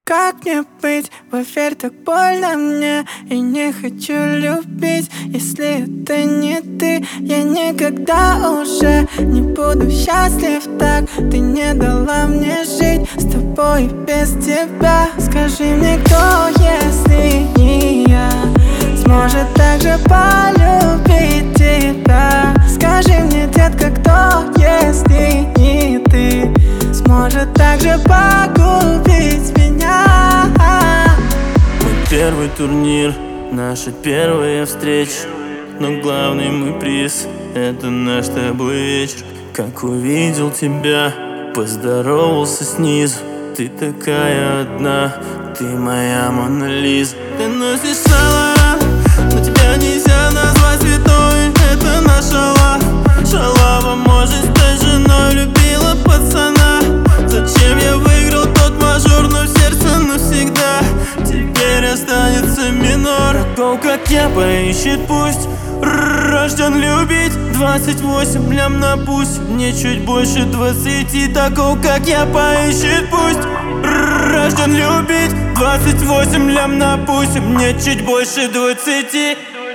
как мне быть? Поверь, так больно мне, и не хочу любить. Если это не ты, я никогда уже не буду счастлив так. Ты не дала мне жить с тобой и без тебя. Скажи мне, кто, если не я, сможет так же полюбить тебя? Скажи мне, детка, кто, если не ты, сможет так же погубить меня? Мой первый турнир, наша первая встреча, но главный мой приз — это наш с тобой вечер. Как увидел тебя, поздоровался снизу. Ты такая одна, ты моя Мона Лиза. Ты носишь шалом, но тебя нельзя назвать святой. Это наша шалава, может стать женой. Любила пацана, зачем я выиграл тот мажор? Но в сердце навсегда теперь останется минор. Такого, как я, поищет пусть, рожден любить. 28 лям на пусть, мне чуть больше 20. Такого, как я, поищет пусть, рожден любить. 28 лям на пусть, мне чуть больше 20.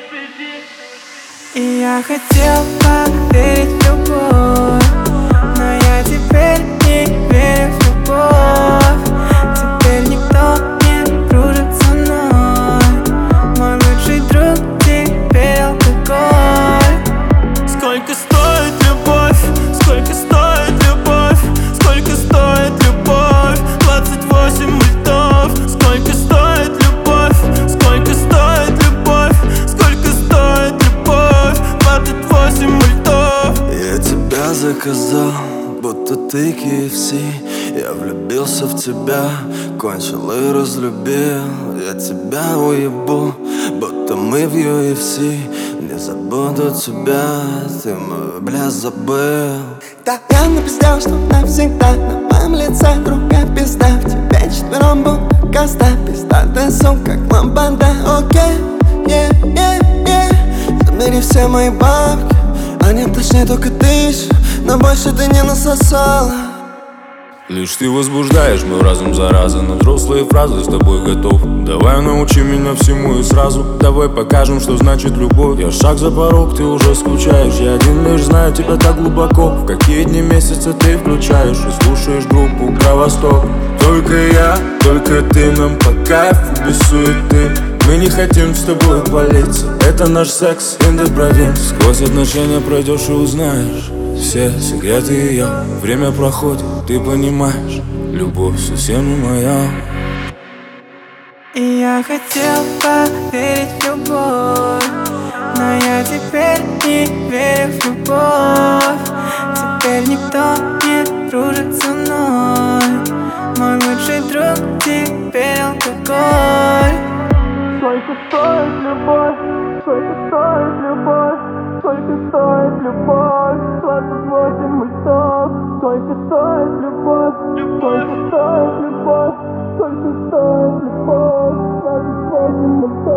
И я хотел поверить в любовь, но я теперь не верю в любовь. Теперь никто не дружит со мной. Мой лучший друг теперь алкоголь. Сколько стоит любовь? Сколько стоит любовь? Сколько стоит любовь? 28 мультов. Сколько стоит любовь? Сколько стоит любовь? Сколько стоит любовь? 28 мультов. Я тебя заказал, будто ты KFC. Я влюбился в тебя, кончил и разлюбил. Я тебя уебу, будто мы в UFC. Не забуду тебя, ты мой, бля, забыл. Да, я напиздел, что навсегда на моем лице другая пизда. В тебе четвером будто каста, пиздатая сука, как ламбада. Окей, забери все мои бабки, они точнее только тысячи, но больше ты не насосала. Лишь ты возбуждаешь мой разум, зараза. На взрослые фразы с тобой готов. Давай научи меня всему и сразу. Давай покажем, что значит любовь. Я шаг за порог, ты уже скучаешь. Я один лишь знаю тебя так глубоко. В какие дни месяца ты включаешь и слушаешь группу Кровосток. Только я, только ты, нам по кайфу без суеты. Мы не хотим с тобой палиться. Это наш секс in the province. Сквозь отношения пройдешь и узнаешь все секреты ее. Время проходит, ты понимаешь, любовь совсем не моя. И я хотел поверить в любовь, но я теперь не верю в любовь. Теперь никто не дружит со мной. Мой лучший друг теперь алкоголь. Сколько стоит любовь? Сколько стоит любовь? Сколько стоит любовь? 28 мультов. Сколько стоит любовь? Сколько стоит любовь? Сколько стоит любовь? 28 мультов.